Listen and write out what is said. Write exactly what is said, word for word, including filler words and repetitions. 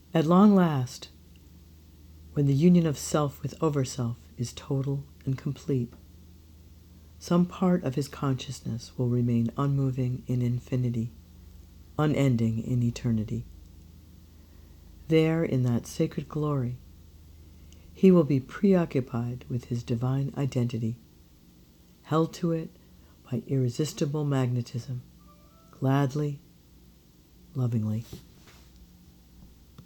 At long last, when the union of self with overself is total and complete, some part of his consciousness will remain unmoving in infinity, unending in eternity. There, in that sacred glory, he will be preoccupied with his divine identity, held to it by irresistible magnetism, gladly, lovingly.